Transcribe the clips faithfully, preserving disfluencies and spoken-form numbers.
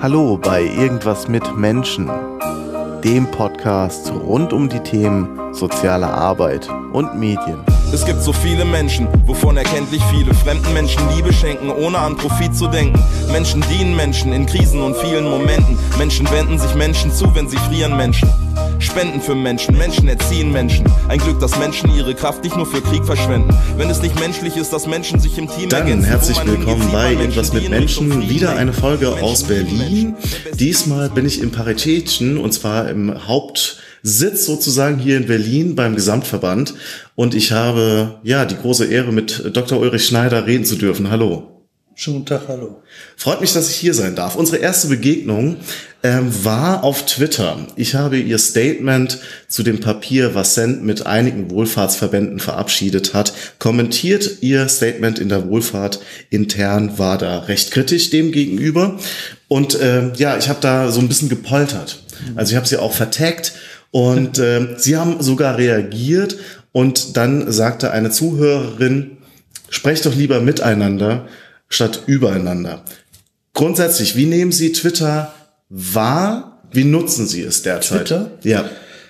Hallo bei Irgendwas mit Menschen, dem Podcast rund um die Themen soziale Arbeit und Medien. Es gibt so viele Menschen, wovon erkenntlich viele fremden Menschen Liebe schenken, ohne an Profit zu denken. Menschen dienen Menschen in Krisen und vielen Momenten. Menschen wenden sich Menschen zu, wenn sie frieren. Menschen spenden für Menschen, Menschen erziehen Menschen. Ein Glück, dass Menschen ihre Kraft nicht nur für Krieg verschwenden. Wenn es nicht menschlich ist, dass Menschen sich im Team Dann ergänzen. herzlich willkommen bei Irgendwas mit Menschen. Wieder eine Folge aus Berlin. Diesmal bin ich im Paritätischen und zwar im Hauptsitz sozusagen hier in Berlin beim Gesamtverband. Und ich habe ja die große Ehre, mit Doktor Ulrich Schneider reden zu dürfen. Hallo. Schönen guten Tag, hallo. Freut mich, dass ich hier sein darf. Unsere erste Begegnung ähm, war auf Twitter. Ich habe Ihr Statement zu dem Papier, was Cent mit einigen Wohlfahrtsverbänden verabschiedet hat, kommentiert. Ihr Statement in der Wohlfahrt intern war da recht kritisch dem gegenüber. Und äh, ja, ich habe da so ein bisschen gepoltert. Also ich habe Sie auch vertaggt und äh, Sie haben sogar reagiert. Und dann sagte eine Zuhörerin, sprecht doch lieber miteinander statt übereinander. Grundsätzlich, wie nehmen Sie Twitter wahr? Wie nutzen Sie es derzeit? Twitter? Ja.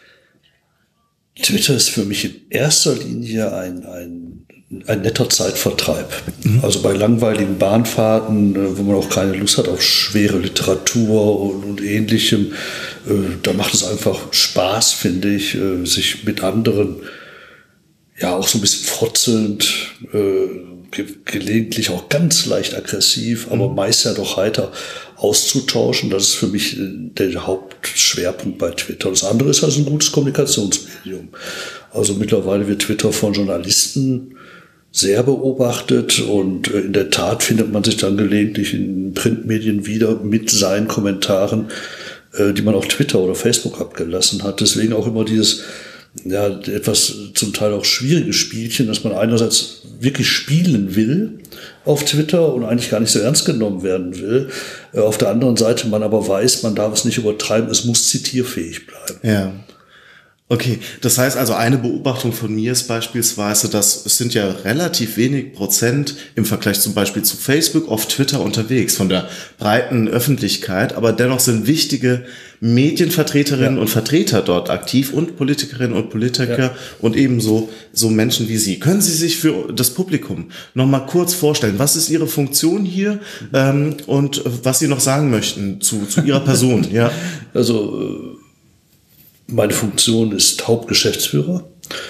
Twitter ist für mich in erster Linie ein, ein, ein netter Zeitvertreib. Mhm. Also bei langweiligen Bahnfahrten, wo man auch keine Lust hat auf schwere Literatur und, und Ähnlichem, da macht es einfach Spaß, finde ich, sich mit anderen, ja auch so ein bisschen frotzelnd, ge- gelegentlich auch ganz leicht aggressiv, aber mhm. meist ja doch heiter auszutauschen. Das ist für mich der Hauptschwerpunkt bei Twitter. Das andere ist also ein gutes Kommunikationsmedium. Also mittlerweile wird Twitter von Journalisten sehr beobachtet und in der Tat findet man sich dann gelegentlich in Printmedien wieder mit seinen Kommentaren, die man auf Twitter oder Facebook abgelassen hat. Deswegen auch immer dieses ja, etwas zum Teil auch schwierige Spielchen, dass man einerseits wirklich spielen will auf Twitter und eigentlich gar nicht so ernst genommen werden will. Auf der anderen Seite man aber weiß, man darf es nicht übertreiben, es muss zitierfähig bleiben. Ja. Okay, das heißt also, eine Beobachtung von mir ist beispielsweise, dass es sind ja relativ wenig Prozent im Vergleich zum Beispiel zu Facebook auf Twitter unterwegs von der breiten Öffentlichkeit, aber dennoch sind wichtige Medienvertreterinnen ja. und Vertreter dort aktiv und Politikerinnen und Politiker ja. und ebenso so Menschen wie Sie. Können Sie sich für das Publikum noch mal kurz vorstellen, was ist Ihre Funktion hier ähm, und was Sie noch sagen möchten zu, zu Ihrer Person? Ja, also meine Funktion ist Hauptgeschäftsführer.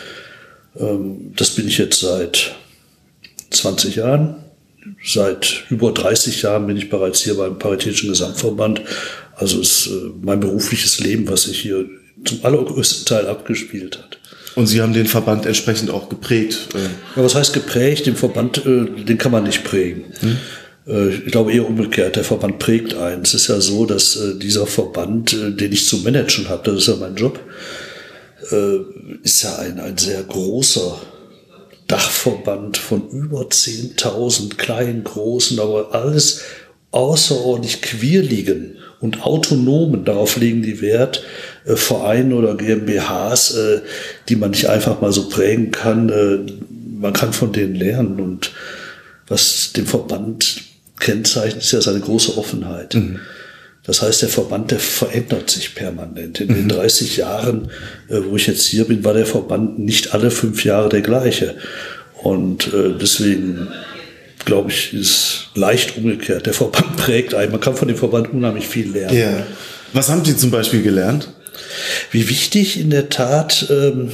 Das bin ich jetzt seit zwanzig Jahren. Seit über dreißig Jahren bin ich bereits hier beim Paritätischen Gesamtverband. Also ist mein berufliches Leben, was sich hier zum allergrößten Teil abgespielt hat. Und Sie haben den Verband entsprechend auch geprägt? Ja, was heißt geprägt? Den Verband, den kann man nicht prägen. Hm? Ich glaube eher umgekehrt, der Verband prägt einen. Es ist ja so, dass äh, dieser Verband, äh, den ich zu managen habe, das ist ja mein Job, äh, ist ja ein, ein sehr großer Dachverband von über zehntausend kleinen, großen, aber alles außerordentlich quirligen und autonomen, darauf legen die Wert, äh, Vereine oder GmbHs, äh, die man nicht einfach mal so prägen kann. Äh, man kann von denen lernen und was den Verband kennzeichnet, ist ja seine große Offenheit. Mhm. Das heißt, der Verband, der verändert sich permanent. In mhm. den dreißig Jahren, äh, wo ich jetzt hier bin, war der Verband nicht alle fünf Jahre der gleiche. Und äh, deswegen, glaube ich, ist leicht umgekehrt. Der Verband prägt einen. Man kann von dem Verband unheimlich viel lernen. Ja. Was haben Sie zum Beispiel gelernt? Wie wichtig in der Tat ähm,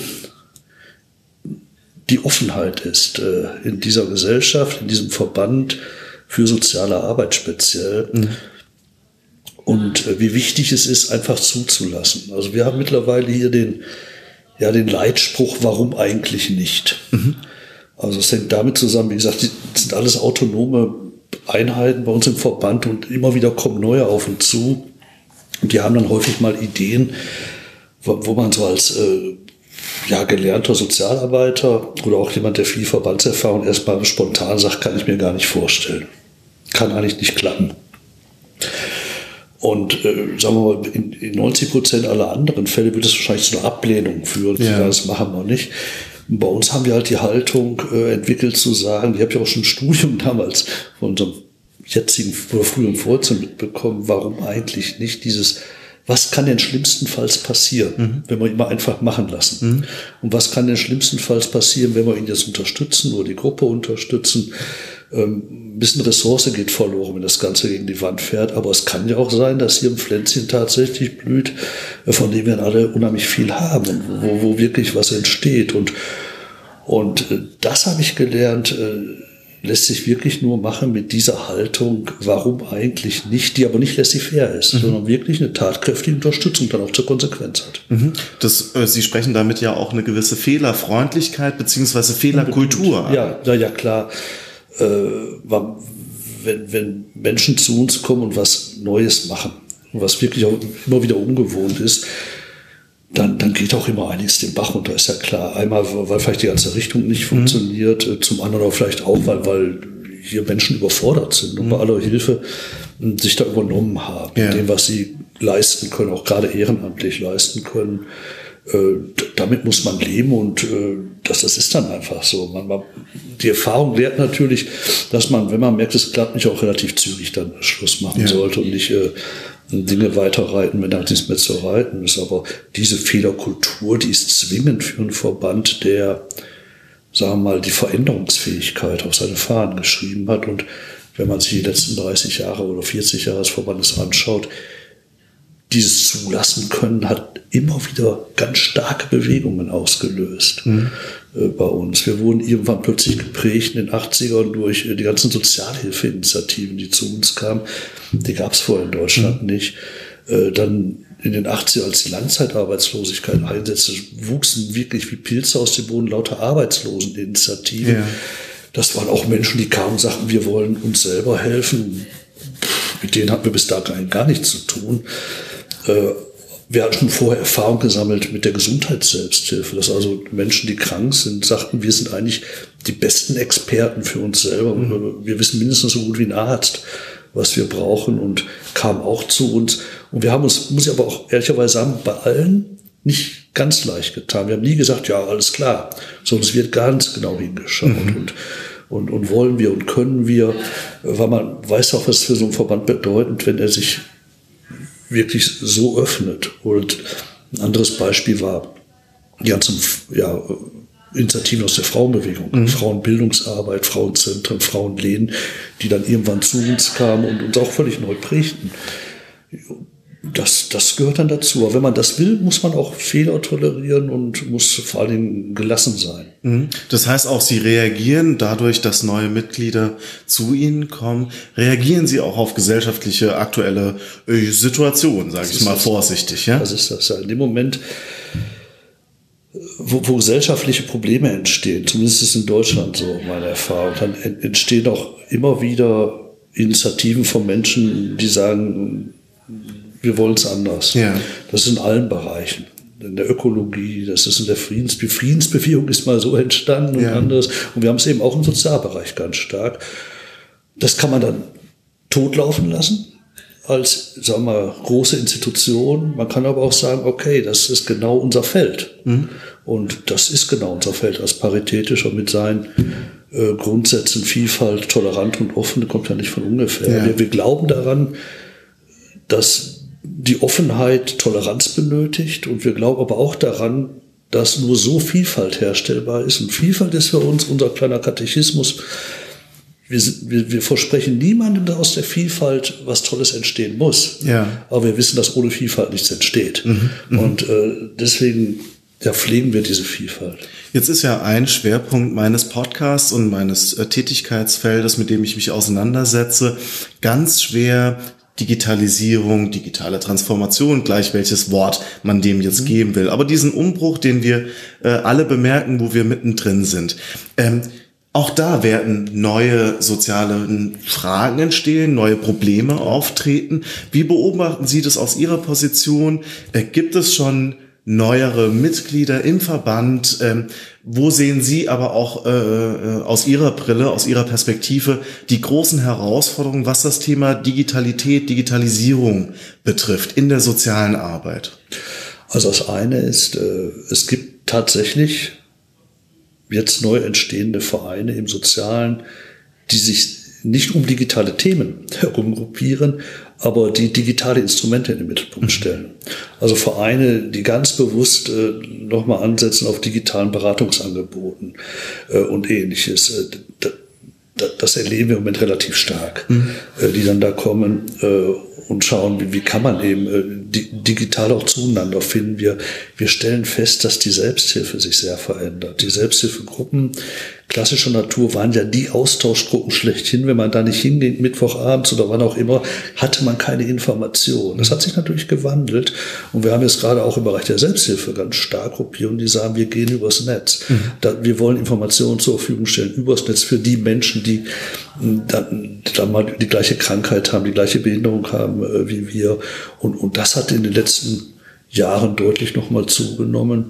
die Offenheit ist äh, in dieser Gesellschaft, in diesem Verband für soziale Arbeit speziell. Mhm. Und äh, wie wichtig es ist, einfach zuzulassen. Also wir haben mittlerweile hier den, ja, den Leitspruch, warum eigentlich nicht? Mhm. Also es hängt damit zusammen, wie gesagt, das sind alles autonome Einheiten bei uns im Verband und immer wieder kommen neue auf uns zu. Und die haben dann häufig mal Ideen, wo, wo man so als äh, ja, gelernter Sozialarbeiter oder auch jemand, der viel Verbandserfahrung erstmal spontan sagt, kann ich mir gar nicht vorstellen. Kann eigentlich nicht klappen. Und äh, sagen wir mal, in, in neunzig Prozent aller anderen Fälle wird es wahrscheinlich zu einer Ablehnung führen. Ja. Das machen wir nicht. Und bei uns haben wir halt die Haltung äh, entwickelt zu sagen, ich habe ja auch schon ein Studium damals von unserem jetzigen oder früheren Vorzeit mitbekommen, warum eigentlich nicht dieses, was kann denn schlimmstenfalls passieren, mhm. wenn wir ihn mal einfach machen lassen? Mhm. Und was kann denn schlimmstenfalls passieren, wenn wir ihn jetzt unterstützen oder die Gruppe unterstützen? Ähm, ein bisschen Ressource geht verloren, wenn das Ganze gegen die Wand fährt. Aber es kann ja auch sein, dass hier ein Pflänzchen tatsächlich blüht, von dem wir alle unheimlich viel haben, wo, wo wirklich was entsteht. Und, und äh, das habe ich gelernt, äh, lässt sich wirklich nur machen mit dieser Haltung, warum eigentlich nicht, die aber nicht laissez-faire ist, mhm. sondern wirklich eine tatkräftige Unterstützung dann auch zur Konsequenz hat. Mhm. Das, äh, Sie sprechen damit ja auch eine gewisse Fehlerfreundlichkeit beziehungsweise Fehlerkultur. Ja, ja, ja klar. Äh, wenn, wenn Menschen zu uns kommen und was Neues machen, was wirklich auch immer wieder ungewohnt ist, Dann, dann geht auch immer einiges den Bach runter, ist ja klar. Einmal, weil vielleicht die ganze Richtung nicht funktioniert, mhm. zum anderen aber vielleicht auch, weil, weil hier Menschen überfordert sind und bei aller Hilfe sich da übernommen haben, ja. dem, was sie leisten können, auch gerade ehrenamtlich leisten können. Äh, damit muss man leben und äh, das, das ist dann einfach so. Man, man, die Erfahrung lehrt natürlich, dass man, wenn man merkt, es klappt nicht, auch relativ zügig dann Schluss machen ja. sollte und nicht äh, Dinge weiterreiten, wenn da nichts mehr zu reiten ist. Aber diese Fehlerkultur, die ist zwingend für einen Verband, der, sagen wir mal, die Veränderungsfähigkeit auf seine Fahnen geschrieben hat. Und wenn man sich die letzten dreißig Jahre oder vierzig Jahre des Verbandes anschaut, dieses Zulassen können hat immer wieder ganz starke Bewegungen ausgelöst mhm. äh, bei uns. Wir wurden irgendwann plötzlich geprägt in den achtzigern durch äh, die ganzen Sozialhilfeinitiativen, die zu uns kamen. Die gab es vorher in Deutschland mhm. nicht. Äh, dann in den achtzigern, als die Langzeitarbeitslosigkeit einsetzte, wuchsen wirklich wie Pilze aus dem Boden lauter Arbeitsloseninitiativen. Ja. Das waren auch Menschen, die kamen und sagten, wir wollen uns selber helfen. Mit denen hatten wir bis dahin gar nichts zu tun. Wir hatten schon vorher Erfahrung gesammelt mit der Gesundheitsselbsthilfe, dass also Menschen, die krank sind, sagten, wir sind eigentlich die besten Experten für uns selber. Mhm. Wir wissen mindestens so gut wie ein Arzt, was wir brauchen, und kamen auch zu uns. Und wir haben uns, muss ich aber auch ehrlicherweise sagen, bei allen nicht ganz leicht getan. Wir haben nie gesagt, ja, alles klar, sondern es wird ganz genau hingeschaut. Mhm. Und Und, und wollen wir und können wir, weil man weiß auch, was für so einen Verband bedeutet, wenn er sich wirklich so öffnet. Und ein anderes Beispiel war die ganzen ja, Initiativen aus der Frauenbewegung, mhm. Frauenbildungsarbeit, Frauenzentren, Frauenlehnen, die dann irgendwann zu uns kamen und uns auch völlig neu prägten. Das, das gehört dann dazu. Aber wenn man das will, muss man auch Fehler tolerieren und muss vor allem gelassen sein. Das heißt auch, Sie reagieren dadurch, dass neue Mitglieder zu Ihnen kommen, reagieren Sie auch auf gesellschaftliche aktuelle Situationen, sage ich mal das, vorsichtig. Ja? Das ist das ja. In dem Moment, wo, wo gesellschaftliche Probleme entstehen, zumindest ist es in Deutschland so, meine Erfahrung, dann entstehen auch immer wieder Initiativen von Menschen, die sagen, wir wollen es anders. Ja. Das ist in allen Bereichen. In der Ökologie, das ist in der Friedens- die Friedensbewegung ist mal so entstanden und ja. anderes. Und wir haben es eben auch im Sozialbereich ganz stark. Das kann man dann totlaufen lassen als, sagen wir mal, große Institution. Man kann aber auch sagen, okay, das ist genau unser Feld. Mhm. Und das ist genau unser Feld als paritätischer mit seinen äh, Grundsätzen Vielfalt, tolerant und offen, kommt ja nicht von ungefähr. Ja. Wir, wir glauben daran, dass die Offenheit Toleranz benötigt, und wir glauben aber auch daran, dass nur so Vielfalt herstellbar ist. Und Vielfalt ist für uns unser kleiner Katechismus. Wir, sind, wir, wir versprechen niemandem, dass aus der Vielfalt was Tolles entstehen muss. Ja. Aber wir wissen, dass ohne Vielfalt nichts entsteht. Mhm. Und äh, deswegen ja, pflegen wir diese Vielfalt. Jetzt ist ja ein Schwerpunkt meines Podcasts und meines äh, Tätigkeitsfeldes, mit dem ich mich auseinandersetze, ganz schwer Digitalisierung, digitale Transformation, gleich welches Wort man dem jetzt geben will. Aber diesen Umbruch, den wir äh, alle bemerken, wo wir mittendrin sind. Ähm, auch da werden neue soziale Fragen entstehen, neue Probleme auftreten. Wie beobachten Sie das aus Ihrer Position? Äh, gibt es schon neuere Mitglieder im Verband? Ähm, wo sehen Sie aber auch äh, aus Ihrer Brille, aus Ihrer Perspektive die großen Herausforderungen, was das Thema Digitalität, Digitalisierung betrifft in der sozialen Arbeit? Also das eine ist, äh, es gibt tatsächlich jetzt neu entstehende Vereine im Sozialen, die sich nicht um digitale Themen herumgruppieren, aber die digitale Instrumente in den Mittelpunkt stellen. Also Vereine, die ganz bewusst äh, nochmal ansetzen auf digitalen Beratungsangeboten äh, und Ähnliches. Äh, da, da, das erleben wir im Moment relativ stark, mhm. äh, die dann da kommen äh, und schauen, wie, wie kann man eben äh, di- digital auch zueinander finden. Wir, wir stellen fest, dass die Selbsthilfe sich sehr verändert. Die Selbsthilfegruppen klassischer Natur waren ja die Austauschgruppen schlechthin. Wenn man da nicht hinging, Mittwochabends oder wann auch immer, hatte man keine Information. Das hat sich natürlich gewandelt. Und wir haben jetzt gerade auch im Bereich der Selbsthilfe ganz stark Gruppierungen, die sagen, wir gehen übers Netz. Mhm. Da, wir wollen Informationen zur Verfügung stellen übers Netz für die Menschen, die dann, dann mal die gleiche Krankheit haben, die gleiche Behinderung haben äh, wie wir. Und, und das hat in den letzten Jahren deutlich nochmal zugenommen.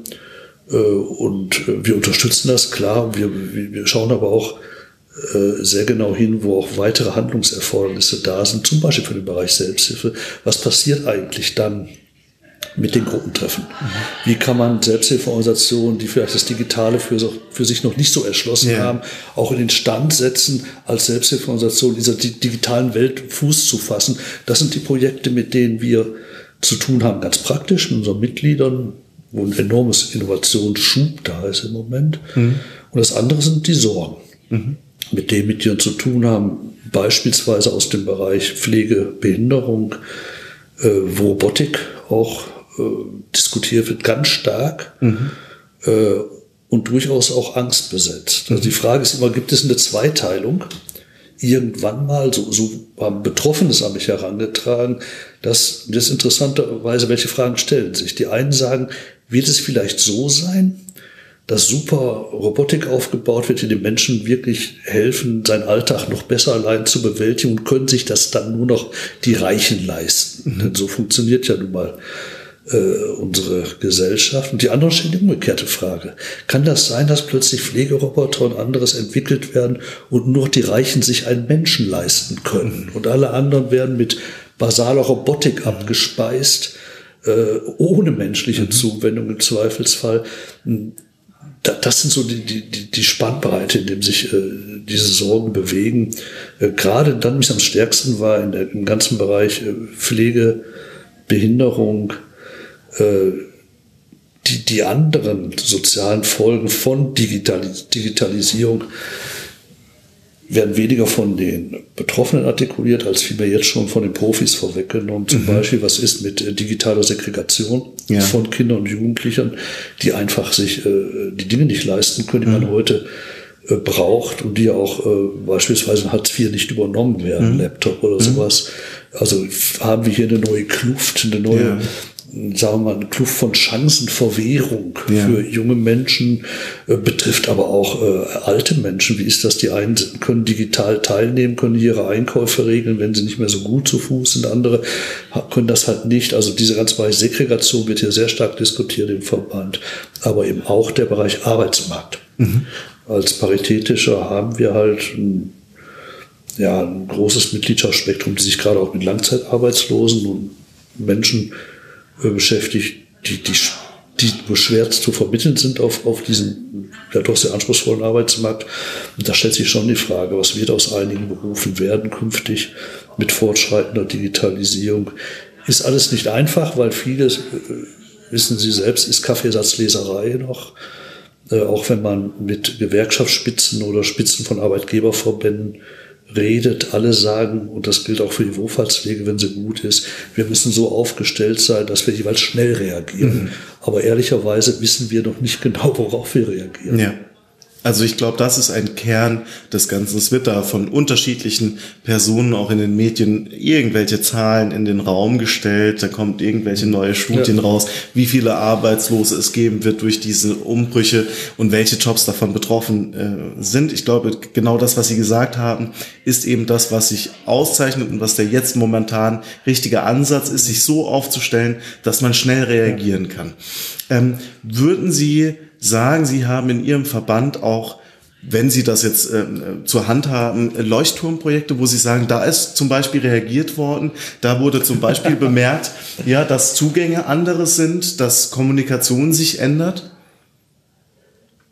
Und wir unterstützen das, klar. Wir, wir schauen aber auch sehr genau hin, wo auch weitere Handlungserfordernisse da sind, zum Beispiel für den Bereich Selbsthilfe. Was passiert eigentlich dann mit den Gruppentreffen? Mhm. Wie kann man Selbsthilfeorganisationen, die vielleicht das Digitale für, für sich noch nicht so erschlossen ja. haben, auch in den Stand setzen, als Selbsthilfeorganisation in dieser digitalen Welt Fuß zu fassen? Das sind die Projekte, mit denen wir zu tun haben, ganz praktisch mit unseren Mitgliedern, wo ein enormes Innovationsschub da ist im Moment. Mhm. Und das andere sind die Sorgen, mhm. mit denen mit denen zu tun haben, beispielsweise aus dem Bereich Pflege, Behinderung, äh, wo Robotik auch äh, diskutiert wird, ganz stark mhm. äh, und durchaus auch angstbesetzt. Also die Frage ist immer, gibt es eine Zweiteilung? Irgendwann mal, so, so haben Betroffene an mich herangetragen, dass das interessanterweise, welche Fragen stellen sich? Die einen sagen, wird es vielleicht so sein, dass super Robotik aufgebaut wird, die den Menschen wirklich helfen, seinen Alltag noch besser allein zu bewältigen und können sich das dann nur noch die Reichen leisten? Mhm. Denn so funktioniert ja nun mal äh, unsere Gesellschaft. Und die andere stellen die umgekehrte Frage. Kann das sein, dass plötzlich Pflegeroboter und anderes entwickelt werden und nur die Reichen sich einen Menschen leisten können? Und alle anderen werden mit basaler Robotik mhm. abgespeist, äh, ohne menschliche mhm. Zuwendung im Zweifelsfall. Das sind so die, die, die Spannbreite, in dem sich äh, diese Sorgen bewegen. Äh, gerade dann, wie es am stärksten war, in der, im ganzen Bereich äh, Pflege, Behinderung, äh, die, die anderen sozialen Folgen von Digitalis- Digitalisierung werden weniger von den Betroffenen artikuliert, als vielmehr jetzt schon von den Profis vorweggenommen. Zum mhm. Beispiel, was ist mit äh, digitaler Segregation ja. von Kindern und Jugendlichen, die einfach sich äh, die Dinge nicht leisten können, die mhm. man heute äh, braucht und die ja auch äh, beispielsweise in Hartz vier nicht übernommen werden, mhm. Laptop oder mhm. sowas. Also haben wir hier eine neue Kluft, eine neue, ja. sagen wir mal, eine Kluft von Chancenverwehrung ja. für junge Menschen, äh, betrifft aber auch äh, alte Menschen. Wie ist das? Die einen können digital teilnehmen, können ihre Einkäufe regeln, wenn sie nicht mehr so gut zu Fuß sind. Andere können das halt nicht. Also diese ganze Bereich Segregation wird hier sehr stark diskutiert im Verband, aber eben auch der Bereich Arbeitsmarkt. Mhm. Als Paritätischer haben wir halt ein, ja, ein großes Mitgliedschaftsspektrum, die sich gerade auch mit Langzeitarbeitslosen und Menschen beschäftigt, die, die, die nur schwer zu vermitteln sind auf, auf diesen ja doch sehr anspruchsvollen Arbeitsmarkt. Und da stellt sich schon die Frage, was wird aus einigen Berufen werden künftig mit fortschreitender Digitalisierung. Ist alles nicht einfach, weil vieles, wissen Sie selbst, ist Kaffeesatzleserei noch. Äh, auch wenn man mit Gewerkschaftsspitzen oder Spitzen von Arbeitgeberverbänden redet, alle sagen, und das gilt auch für die Wohlfahrtspflege, wenn sie gut ist, wir müssen so aufgestellt sein, dass wir jeweils schnell reagieren. Mhm. Aber ehrlicherweise wissen wir noch nicht genau, worauf wir reagieren. Ja. Also ich glaube, das ist ein Kern des Ganzen. Es wird da von unterschiedlichen Personen auch in den Medien irgendwelche Zahlen in den Raum gestellt. Da kommt irgendwelche neue Studien ja. raus, wie viele Arbeitslose es geben wird durch diese Umbrüche und welche Jobs davon betroffen äh, sind. Ich glaube, genau das, was Sie gesagt haben, ist eben das, was sich auszeichnet und was der jetzt momentan richtige Ansatz ist, sich so aufzustellen, dass man schnell reagieren kann. Ähm, würden Sie sagen, Sie haben in Ihrem Verband auch, wenn Sie das jetzt äh, zur Hand haben, Leuchtturmprojekte, wo Sie sagen, da ist zum Beispiel reagiert worden, da wurde zum Beispiel bemerkt, ja, dass Zugänge andere sind, dass Kommunikation sich ändert?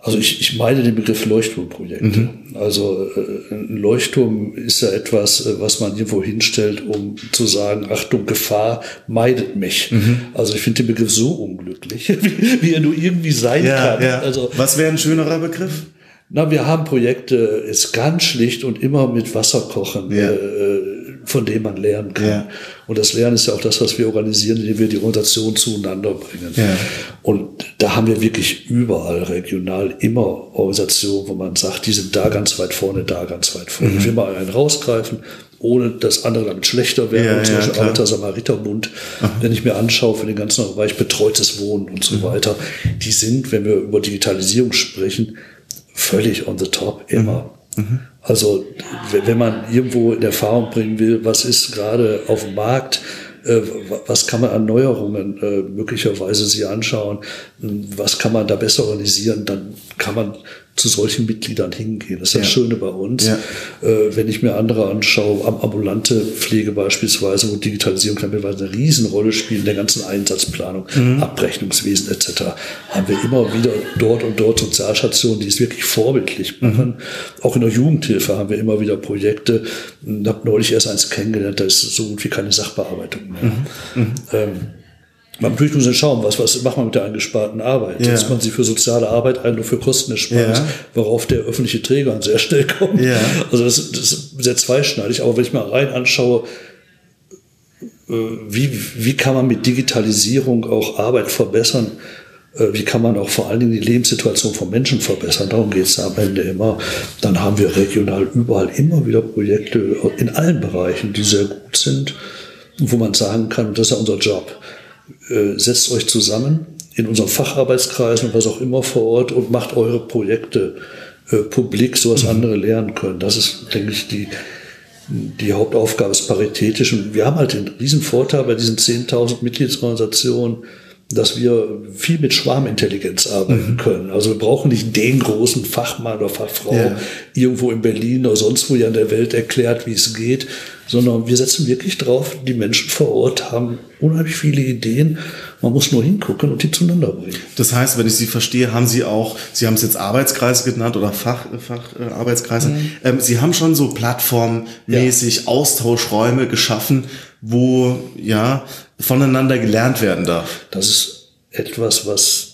Also ich, ich meine den Begriff Leuchtturmprojekte. Mhm. Also äh, ein Leuchtturm ist ja etwas, was man irgendwo hinstellt, um zu sagen, Achtung, Gefahr, meidet mich. Mhm. Also ich finde den Begriff so unglücklich, wie, wie er nur irgendwie sein ja, kann. Ja. Also, was wäre ein schönerer Begriff? Na, wir haben Projekte, ist ganz schlicht und immer mit Wasser kochen, ja. äh, von dem man lernen kann. Ja. Und das Lernen ist ja auch das, was wir organisieren, indem wir die Organisation zueinander bringen. Ja. Und da haben wir wirklich überall regional immer Organisationen, wo man sagt, die sind da ganz weit vorne, da ganz weit vorne. Mhm. Ich will mal einen rausgreifen, ohne dass andere damit schlechter werden. Ja, zum Beispiel ja, Arbeiter-Samariter-Bund, wenn ich mir anschaue für den ganzen Bereich betreutes Wohnen und so mhm. weiter, die sind, wenn wir über Digitalisierung sprechen, völlig on the top, immer. Mhm. Also wenn man irgendwo in Erfahrung bringen will, was ist gerade auf dem Markt, äh, was kann man an Neuerungen äh, möglicherweise sich anschauen, was kann man da besser organisieren, dann kann man zu solchen Mitgliedern hingehen. Das ist das ja. Schöne bei uns. Ja. Äh, wenn ich mir andere anschaue, ambulante Pflege beispielsweise, wo Digitalisierung teilweise eine Riesenrolle spielt in der ganzen Einsatzplanung, mhm. Abrechnungswesen et cetera, haben wir immer wieder dort und dort Sozialstationen, die es wirklich vorbildlich machen. Mhm. Auch in der Jugendhilfe haben wir immer wieder Projekte. Ich habe neulich erst eins kennengelernt, da ist so gut wie keine Sachbearbeitung mehr. Mhm. Mhm. Ähm, Man natürlich muss schauen, was, was macht man mit der eingesparten Arbeit? Ja. Setzt man sie für soziale Arbeit ein, nur für Kostenersparnis, ja. worauf der öffentliche Träger sehr schnell kommt. Ja. Also das, das ist sehr zweischneidig. Aber wenn ich mal rein anschaue, wie, wie kann man mit Digitalisierung auch Arbeit verbessern? Wie kann man auch vor allen Dingen die Lebenssituation von Menschen verbessern? Darum geht es am Ende immer. Dann haben wir regional überall immer wieder Projekte in allen Bereichen, die sehr gut sind, wo man sagen kann, das ist ja unser Job. Setzt euch zusammen in unseren Facharbeitskreisen und was auch immer vor Ort und macht eure Projekte äh, publik, sodass mhm. andere lernen können. Das ist, denke ich, die, die Hauptaufgabe ist paritätisch. Und wir haben halt den riesen Vorteil bei diesen zehntausend Mitgliedsorganisationen, dass wir viel mit Schwarmintelligenz arbeiten mhm. können. Also wir brauchen nicht den großen Fachmann oder Fachfrau ja. irgendwo in Berlin oder sonst wo ja in der Welt erklärt, wie es geht, sondern wir setzen wirklich drauf, die Menschen vor Ort haben unheimlich viele Ideen. Man muss nur hingucken und die zueinander bringen. Das heißt, wenn ich Sie verstehe, haben Sie auch, Sie haben es jetzt Arbeitskreise genannt oder Fach, Fach äh, Arbeitskreise, mhm. ähm, Sie haben schon so plattformmäßig ja. Austauschräume geschaffen, wo ja voneinander gelernt werden darf. Das ist etwas, was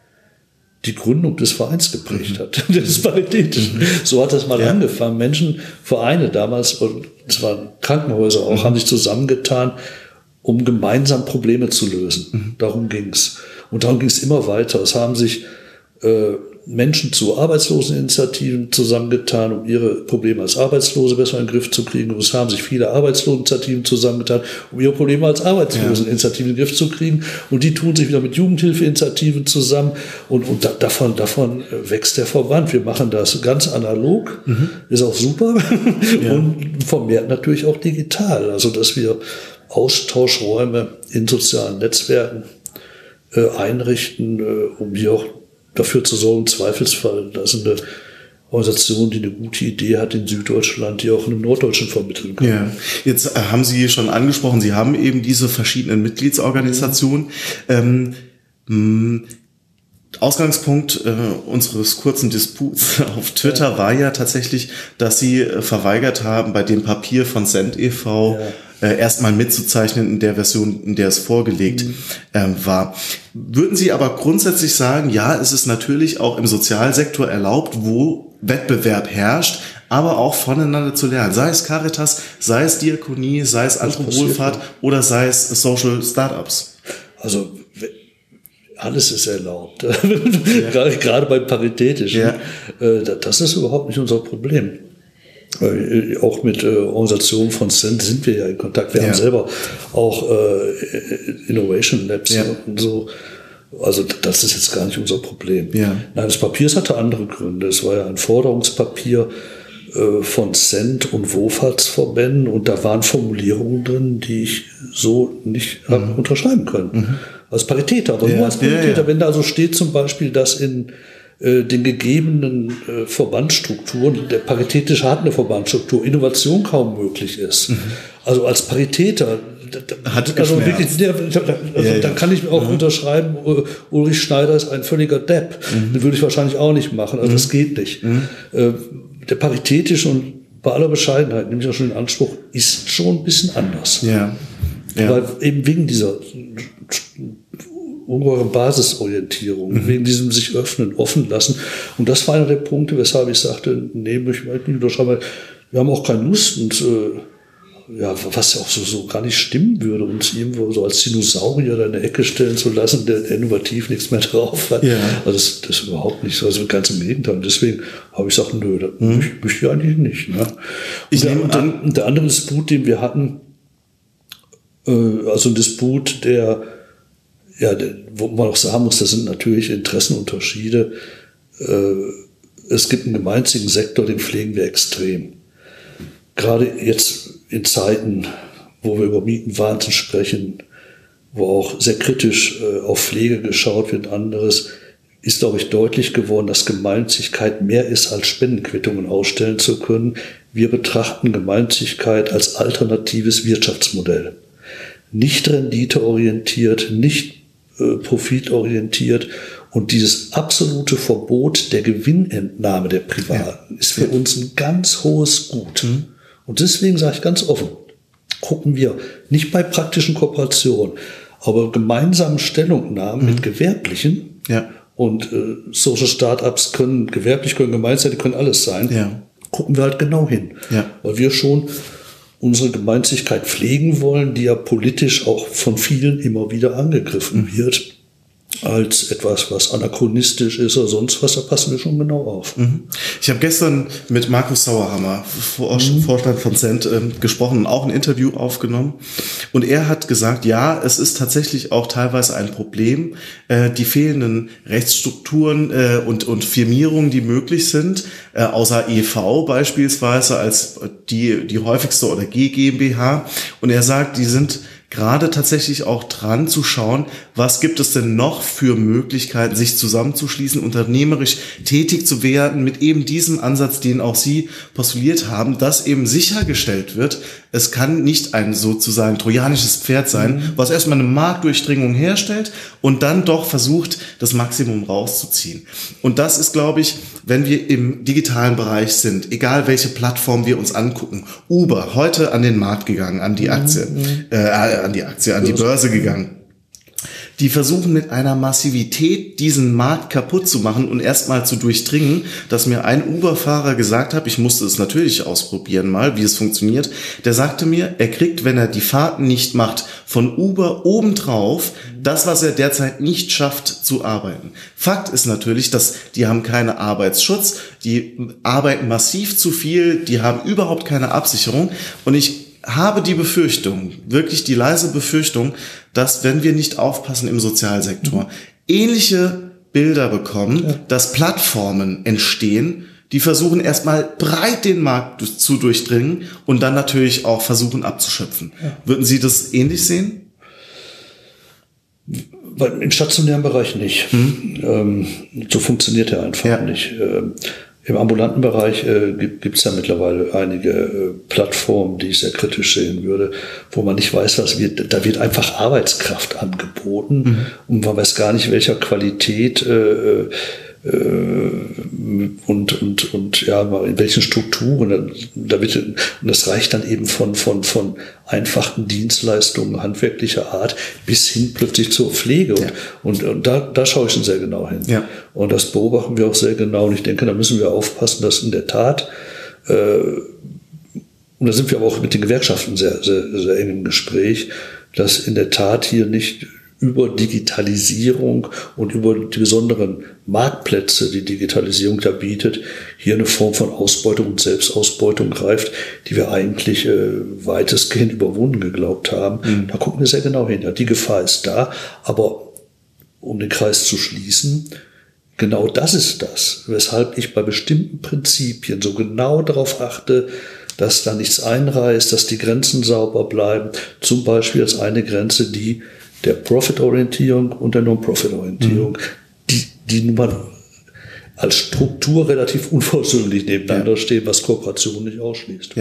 die Gründung des Vereins geprägt mhm. hat, des Paritätischen. Mhm. So hat das mal ja. angefangen. Menschen, Vereine damals, und es waren Krankenhäuser auch, mhm. haben sich zusammengetan, um gemeinsam Probleme zu lösen. Mhm. Darum ging's. Und darum ging's immer weiter. Es haben sich äh, Menschen zu Arbeitsloseninitiativen zusammengetan, um ihre Probleme als Arbeitslose besser in den Griff zu kriegen. Und es haben sich viele Arbeitsloseninitiativen zusammengetan, um ihre Probleme als Arbeitsloseninitiativen in den Griff zu kriegen. Und die tun sich wieder mit Jugendhilfeinitiativen zusammen. Und, und da, davon, davon wächst der Verband. Wir machen das ganz analog, mhm. ist auch super. Ja. Und vermehrt natürlich auch digital. Also, dass wir Austauschräume in sozialen Netzwerken äh, einrichten, äh, um hier auch dafür zu sorgen, im Zweifelsfall, dass eine Organisation, die eine gute Idee hat in Süddeutschland, die auch in Norddeutschen vermitteln kann. Ja. Jetzt äh, haben Sie schon angesprochen, Sie haben eben diese verschiedenen Mitgliedsorganisationen. Mhm. Ähm, Ausgangspunkt äh, unseres kurzen Disputs auf Twitter ja. war ja tatsächlich, dass Sie äh, verweigert haben, bei dem Papier von Send e V ja. Äh, erstmal mitzuzeichnen in der Version, in der es vorgelegt mhm. ähm, war. Würden Sie aber grundsätzlich sagen, ja, es ist natürlich auch im Sozialsektor erlaubt, wo Wettbewerb herrscht, aber auch voneinander zu lernen. Sei es Caritas, sei es Diakonie, sei es andere Wohlfahrt ja. oder sei es Social Startups. Also alles ist erlaubt. Ja. gerade, gerade beim Paritätischen. Ja. Äh, das ist überhaupt nicht unser Problem. Äh, auch mit äh, Organisationen von Send sind wir ja in Kontakt. Wir ja. haben selber auch äh, Innovation Labs ja. und so. Also das ist jetzt gar nicht unser Problem. Ja. Nein, das Papier hatte andere Gründe. Es war ja ein Forderungspapier äh, von Send und Wohlfahrtsverbänden und da waren Formulierungen drin, die ich so nicht mhm. habe unterschreiben können. Mhm. Als Paritäter, aber ja. nur als Paritäter. Ja, ja. Wenn da also steht zum Beispiel, dass in den gegebenen äh, Verbandsstrukturen, der Paritätische hat eine Verbandsstruktur, Innovation kaum möglich ist. Mhm. Also als Paritäter, Hat also geschmerzt. wirklich, also ja, ja. dann kann ich auch mhm. unterschreiben, Ulrich Schneider ist ein völliger Depp. Mhm. Den würde ich wahrscheinlich auch nicht machen. Also mhm. das geht nicht. Mhm. Der paritätische und bei aller Bescheidenheit, nehme ich auch schon den Anspruch, ist schon ein bisschen anders. Ja. Ja. Weil eben wegen dieser ungeheuren Basisorientierung, mhm. wegen diesem sich öffnen, offen lassen. Und das war einer der Punkte, weshalb ich sagte, nee, möchte ich nicht unterschreiben, weil wir haben auch keine Lust und äh, ja, was ja auch so, so gar nicht stimmen würde, uns irgendwo so als Dinosaurier da in der Ecke stellen zu lassen, der, der innovativ nichts mehr drauf hat. Ja. Also das, das ist überhaupt nicht so, also ganz im Gegenteil. Und deswegen habe ich gesagt, nö, das mhm. möchte, möchte ich eigentlich nicht. Ne? Ich und, der, und, der, und der andere Disput, den wir hatten, äh, also ein Disput, der ja, wo man auch sagen muss, das sind natürlich Interessenunterschiede. Es gibt einen gemeinnützigen Sektor, den pflegen wir extrem. Gerade jetzt in Zeiten, wo wir über Mietenwahnsinn sprechen, wo auch sehr kritisch auf Pflege geschaut wird, anderes, ist, glaube ich, deutlich geworden, dass Gemeinnützigkeit mehr ist, als Spendenquittungen ausstellen zu können. Wir betrachten Gemeinnützigkeit als alternatives Wirtschaftsmodell. Nicht renditeorientiert, nicht profitorientiert, und dieses absolute Verbot der Gewinnentnahme der Privaten ja. ist für uns ein ganz hohes Gut. Mhm. Und deswegen sage ich ganz offen, gucken wir nicht bei praktischen Kooperationen, aber gemeinsamen Stellungnahmen mhm. mit Gewerblichen ja. und äh, Social Startups können gewerblich, können gemeinsam, die können alles sein, ja. gucken wir halt genau hin. Ja. Weil wir schon unsere Gemeinnützigkeit pflegen wollen, die ja politisch auch von vielen immer wieder angegriffen mhm. wird, als etwas, was anachronistisch ist oder sonst was, da passen wir schon genau auf. Mhm. Ich habe gestern mit Markus Sauerhammer, mhm. Vorstand von Cent, äh, gesprochen und auch ein Interview aufgenommen. Und er hat gesagt, ja, es ist tatsächlich auch teilweise ein Problem, äh, die fehlenden Rechtsstrukturen äh, und, und Firmierungen, die möglich sind, äh, außer E V beispielsweise als die, die häufigste oder G GmbH. Und er sagt, die sind gerade tatsächlich auch dran zu schauen, was gibt es denn noch für Möglichkeiten, sich zusammenzuschließen, unternehmerisch tätig zu werden, mit eben diesem Ansatz, den auch Sie postuliert haben, dass eben sichergestellt wird, es kann nicht ein sozusagen trojanisches Pferd sein, mhm. was erstmal eine Marktdurchdringung herstellt und dann doch versucht, das Maximum rauszuziehen. Und das ist, glaube ich, wenn wir im digitalen Bereich sind, egal welche Plattform wir uns angucken, Uber, heute an den Markt gegangen, an die Aktie, mhm. äh, an die Aktie, an die Börse gegangen. Die versuchen mit einer Massivität diesen Markt kaputt zu machen und erstmal zu durchdringen, dass mir ein Uber-Fahrer gesagt hat, ich musste es natürlich ausprobieren mal, wie es funktioniert, der sagte mir, er kriegt, wenn er die Fahrten nicht macht, von Uber obendrauf das, was er derzeit nicht schafft zu arbeiten. Fakt ist natürlich, dass die haben keinen Arbeitsschutz, die arbeiten massiv zu viel, die haben überhaupt keine Absicherung und ich habe die Befürchtung, wirklich die leise Befürchtung, dass, wenn wir nicht aufpassen im Sozialsektor, mhm. ähnliche Bilder bekommen, ja. dass Plattformen entstehen, die versuchen erstmal breit den Markt zu durchdringen und dann natürlich auch versuchen abzuschöpfen. Ja. Würden Sie das ähnlich sehen? Im stationären Bereich nicht. Hm? Ähm, so funktioniert er einfach ja. nicht. Ähm, Im ambulanten Bereich äh, gibt es ja mittlerweile einige äh, Plattformen, die ich sehr kritisch sehen würde, wo man nicht weiß, was wird. Da wird einfach Arbeitskraft angeboten mhm. und man weiß gar nicht, welcher Qualität äh, äh, und und und ja, in welchen Strukturen. Da wird, und das reicht dann eben von von von einfachen Dienstleistungen handwerklicher Art bis hin plötzlich zur Pflege. Ja. Und, und, und da, da schaue ich schon sehr genau hin. Ja. Und das beobachten wir auch sehr genau. Und ich denke, da müssen wir aufpassen, dass in der Tat, äh, und da sind wir aber auch mit den Gewerkschaften sehr, sehr, sehr eng im Gespräch, dass in der Tat hier nicht über Digitalisierung und über die besonderen Marktplätze, die Digitalisierung da bietet, hier eine Form von Ausbeutung und Selbstausbeutung greift, die wir eigentlich äh, weitestgehend überwunden geglaubt haben. Mhm. Da gucken wir sehr genau hin. Ja, die Gefahr ist da, aber um den Kreis zu schließen, genau das ist das, weshalb ich bei bestimmten Prinzipien so genau darauf achte, dass da nichts einreißt, dass die Grenzen sauber bleiben. Zum Beispiel als eine Grenze die der Profit-Orientierung und der Non-Profit-Orientierung, mhm. die, die nun mal als Struktur relativ unversöhnlich nebeneinander ja. stehen, was Kooperation nicht ausschließt. Ja.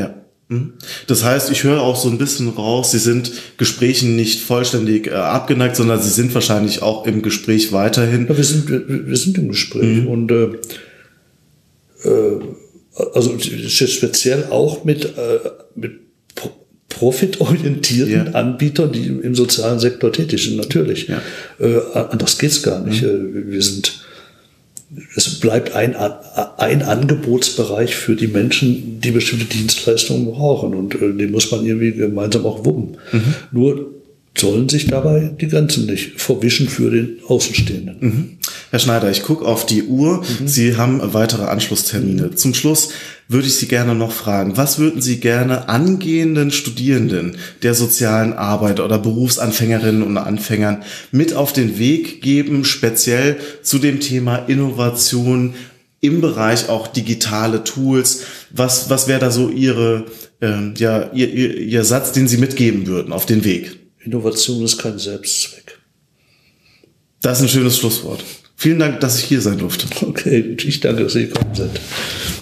Das heißt, ich höre auch so ein bisschen raus, Sie sind Gesprächen nicht vollständig äh, abgeneigt, sondern Sie sind wahrscheinlich auch im Gespräch weiterhin. Ja, wir sind, wir, wir sind im Gespräch. Mhm. Und äh, äh, also speziell auch mit, äh, mit profitorientierten ja. Anbietern, die im sozialen Sektor tätig sind, natürlich. Ja. Äh, anders geht's gar nicht. Mhm. Wir sind Es bleibt ein, ein Angebotsbereich für die Menschen, die bestimmte Dienstleistungen brauchen. Und äh, den muss man irgendwie gemeinsam auch wuppen. Mhm. Nur sollen sich dabei die Grenzen nicht verwischen für den Außenstehenden. Mhm. Herr Schneider, ich gucke auf die Uhr. Mhm. Sie haben weitere Anschlusstermine. Mhm. Zum Schluss würde ich Sie gerne noch fragen, was würden Sie gerne angehenden Studierenden der sozialen Arbeit oder Berufsanfängerinnen und Anfängern mit auf den Weg geben, speziell zu dem Thema Innovation im Bereich auch digitale Tools? Was, was wäre da so Ihre, äh, ja, Ihr, Ihr, Ihr Satz, den Sie mitgeben würden auf den Weg? Innovation ist kein Selbstzweck. Das ist ein schönes Schlusswort. Vielen Dank, dass ich hier sein durfte. Okay, ich danke, dass Sie gekommen sind.